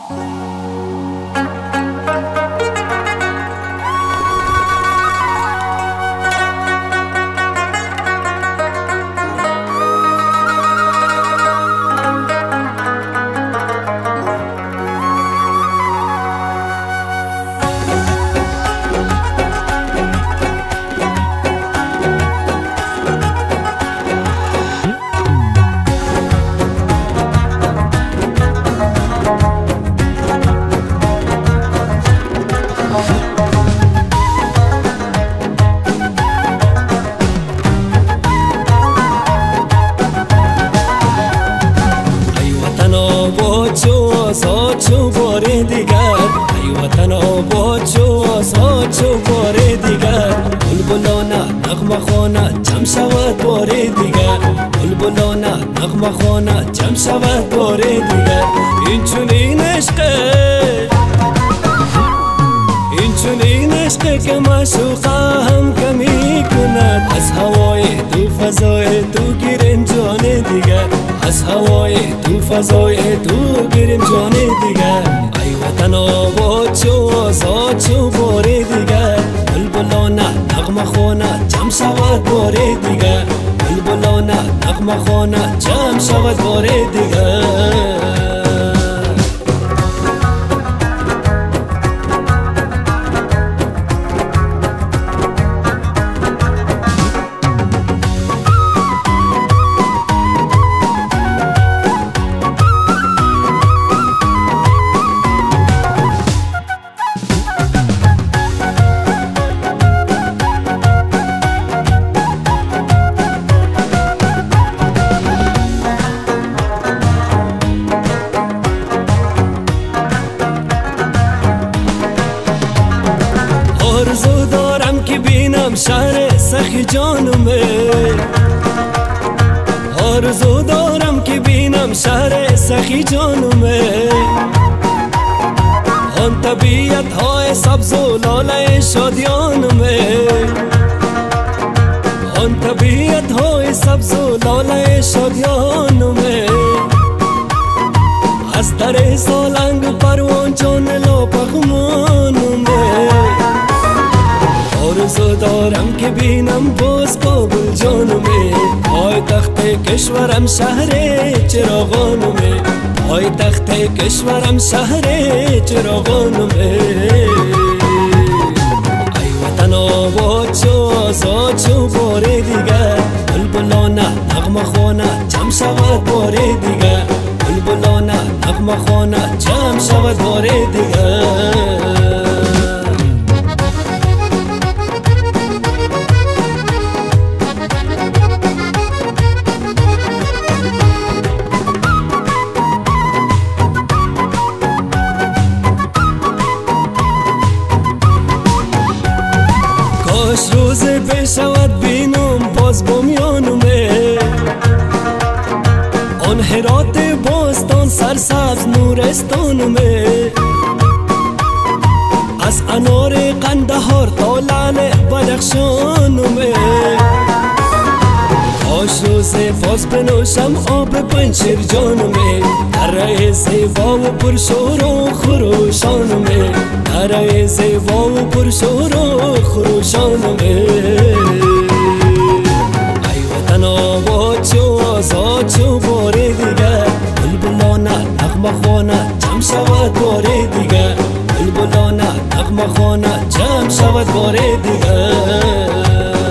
آزاد بار دیگر ای وطن آباد شو آزاد شو بار دیگر بلبلانه نغمه خانه جمع شود بار دیگر بلبلانه نغمه خانه جمع شود بار دیگر این چنین عشقه این چنین عشقه که معشوقه هم کمی کند از هوای تو فضای تو گیریم جان دیگر از هوای تو فضای تو گیریم جان دیگر ای وطن آباد شو آزاد شو بار دیگر بلبلانه نغمه خانه جمع شود بار دیگر بلبلانه نغمه خانه جمع شود بار دیگر آرزو دارم که بینم شهر سخی جانمه آرزو دارم که بینم شهر سخی جانمه آن طبیعت های سبز و لاله شادیانمه آن طبیعت های سبز و لاله شادیانمه از در سالنگ پروان جان لا پخمانمه آرزو دارم که بینم باز کابل جانمه پای تخت کشورم شهر چراغانمه پای تخت کشورم شهر چراغانمه ای وطن آباد شو آزاد شو بار دیگر بلبلانه نغمه خانه جمع شود بار دیگر بلبلانه نغمه خانه جمع شود بار دیگر کاش روز بشود بینم باز با میانمه آن هرات باستان سرسبز نورستانمه از انار قندهار تا لعل بدخشانمه کاش روز باز بنوشم آب پنجشیر جانمه دره زیبا و پرشور و خروشانمه دره زیبا و پرشور و خروشانمه ای وطن آباد شو آزاد شو بار دیگر بلبلانه نغمه خانه جمع شود بار دیگر بلبلانه نغمه خانه جمع شود بار دیگر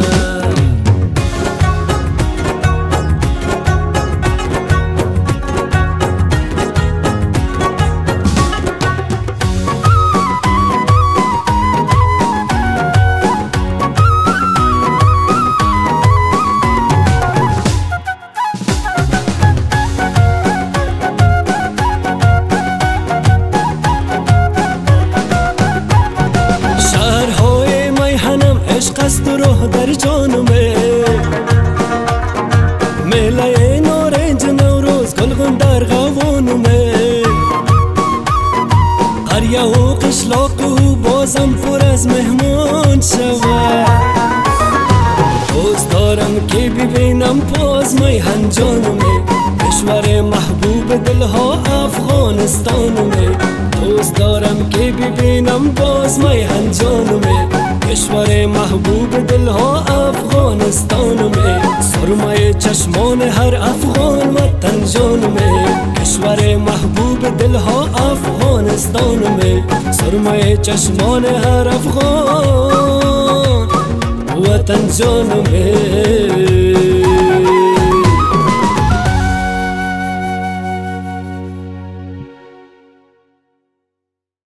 عشق است و روح در جانمه میله نارنج نوروز گلگون در غوانمه قریه و قشلاق و بازم پر از مهمان شود دوست دارم که ببینم باز میهن جانمه کشور محبوب دلها افغانستانمه دوست دارم که ببینم باز میهن جانمه. کشور محبوب دلها افغانستانمه، سرمایه چشمان هر افغان وطن جانمه. کشور محبوب دلها افغانستانمه، سرمایه چشمان هر افغان وطن جانمه.